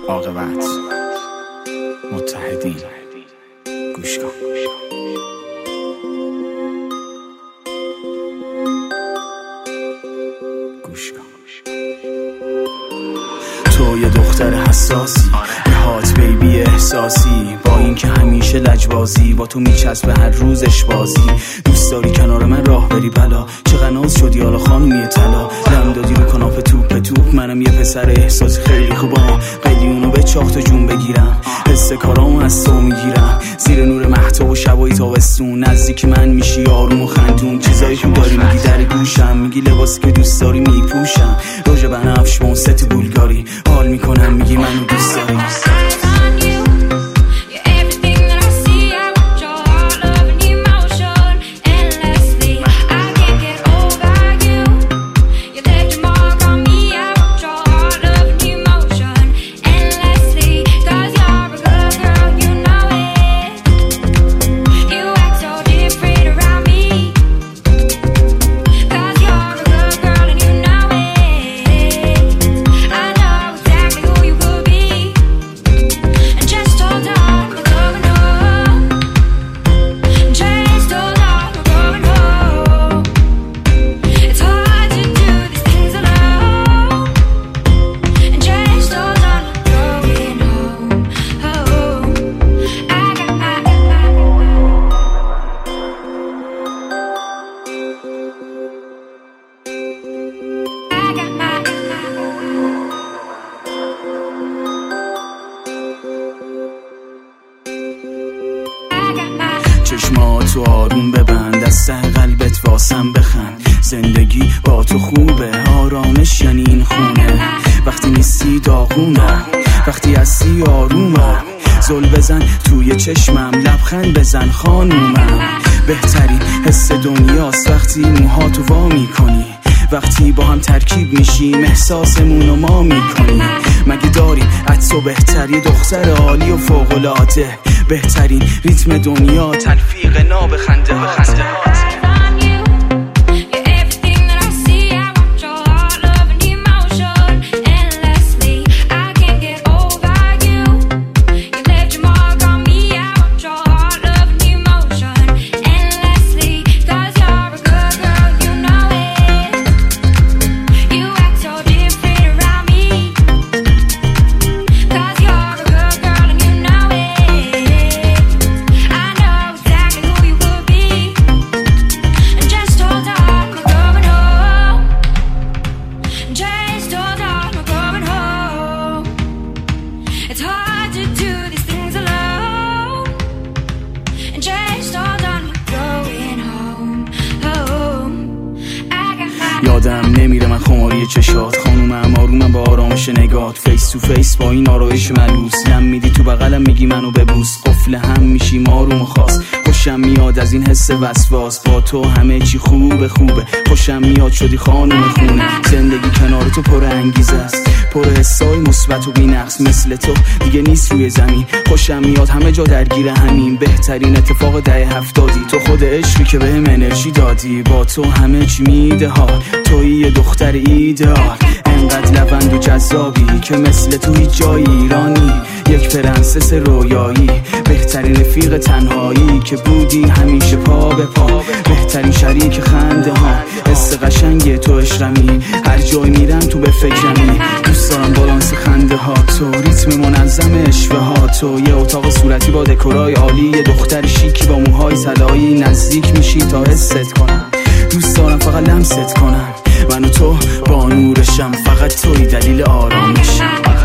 عاقبت متحدین. گوش کن. گوش کن. تو یه دختر حساسی، یه هات بیبی احساسی، با اینکه همیشه لجبازی، با تو میچسبه هر روزش بازی. دوست داری کنار من راه بری بلا، چقدر ناز شدی حالا خانومی طلا. لم دادی رو کناپ توپ، منم یه پسر احساسی خیلی خوبم، قلیونو به چاخت و جون بگیرم، حس کارامو از تو میگیرم. زیر نور مهتاب و شبای تابستون نزدیک من میشی آروم و خندون. چیزایی که داری میگی در گوشم، میگی لباسی که دوست داری میپوشم، روژ بنفش با اون ست بولگاری حال میکنم، میگی منو دوست داری. چشماتو آروم ببند، از ته قلبت واسم بخند. زندگی با تو خوبه، آرامش یعنی این خونه. وقتی نیستی داغونم، وقتی هستی آرومم. زل بزن توی چشمم، لبخند بزن خانومم. بهترین حس دنیاست وقتی موهاتو وا میکنی، وقتی با هم ترکیب میشیم احساسمونو ما میکنیم. مگه داریم از تو بهتری، دختر عالی و فوق‌العاده، بهترین ریتم دنیا، تلفیق ناب خنده هات. یادم نمیره من خماری چشات، خانومم آرومم با آرامش نگات. فیس تو فیس با این آرایش ملوس، لم میدی تو بغلم میگی منو ببوس. قفل هم میشیم آروم و خاص، خوشم میاد از این حس وسواس. با تو همه چی خوبه، خوشم میاد شدی خانوم خونه. زندگی کنار تو پر انگیزه است، پر حسای مثبت و بی‌نقص. مثل تو دیگه نیست روی زمین، خوشم میاد همه جا درگیر همین. بهترین اتفاق دهه 70، تو خود عشقی که بهم انرژی دادی. با تو همه چی میده حال، توی یه دختر ایدئال، انقدر لبند و جذابی که مثل تو هیچ جای ایرانی. یک پرنسس رویایی، بهترین رفیق تنهایی که بودی همیشه پا به پا. بهترین شریک خنده ها، حس قشنگ تو عشقمی. هر جای میرم تو به فکرمی، دوست دارم بالانس خنده ها تو، ریتم منظم اشوه ها تو. یه اتاق صورتی با دکورای عالی، یه دختر شیکی با موهای طلایی. نزدیک میشی تا حست کنم، دوست دارم فقط لمست کنم. من و تو با نورشم، فقط توی دلیل آرامشم.